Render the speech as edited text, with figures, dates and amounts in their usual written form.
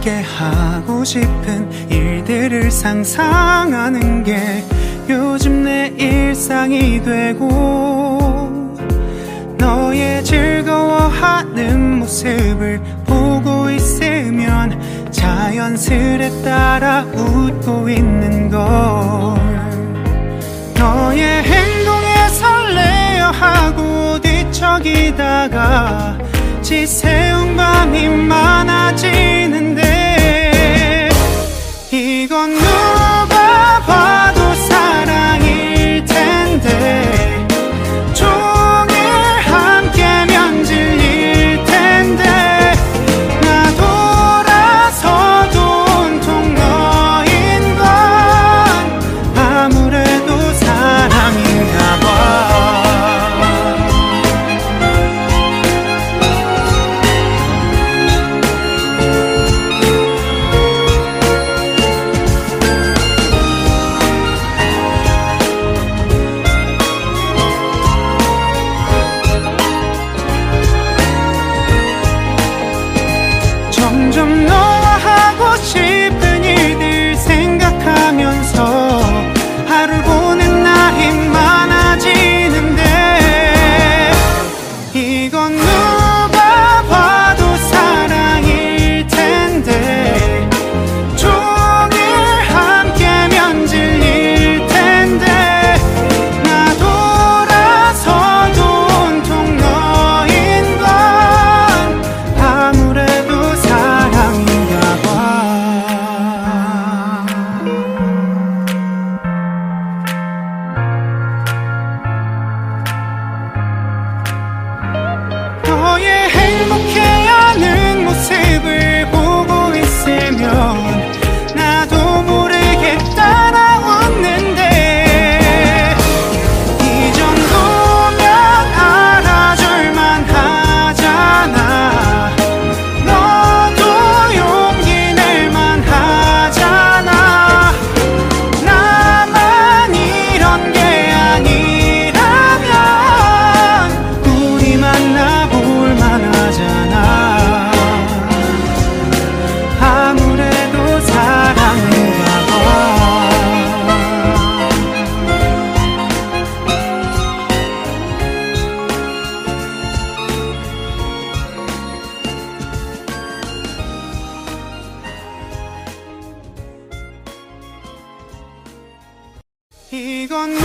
함께 하고 싶은 일들을 상상하는 게 요즘 내 일상이 되고, 너의 즐거워하는 모습을 보고 있으면 자연스레 따라 웃고 있는 걸. 너의 행동에 설레어 하고 뒤척이다가 지새운 밤이 많아지는데, 이건 누가 봐도 사랑일 텐데, 종일 함께면 질릴 텐데, 나 돌아서도 온통 너인 건 아무래도 사랑인가 봐. 점점 너와 하고 싶은 일들 생각하면서 하루 보낸 날이 많아지는데, 이건 누가 봐도 사랑일 텐데, 종일 함께면 질릴 텐데, 나 돌아서도 온통 너인 건 아무래도 사랑인가 봐. 너의 행복해하는 모습을 보고 있으면 나도 모르게 따라 웃는데, 이 정도면 알아줄만 하잖아. 너도 용기 낼만 하잖아. 나만 이런 게 아니라면 우리 만나볼 만하잖아. 아무래도 사랑인가 봐. 이건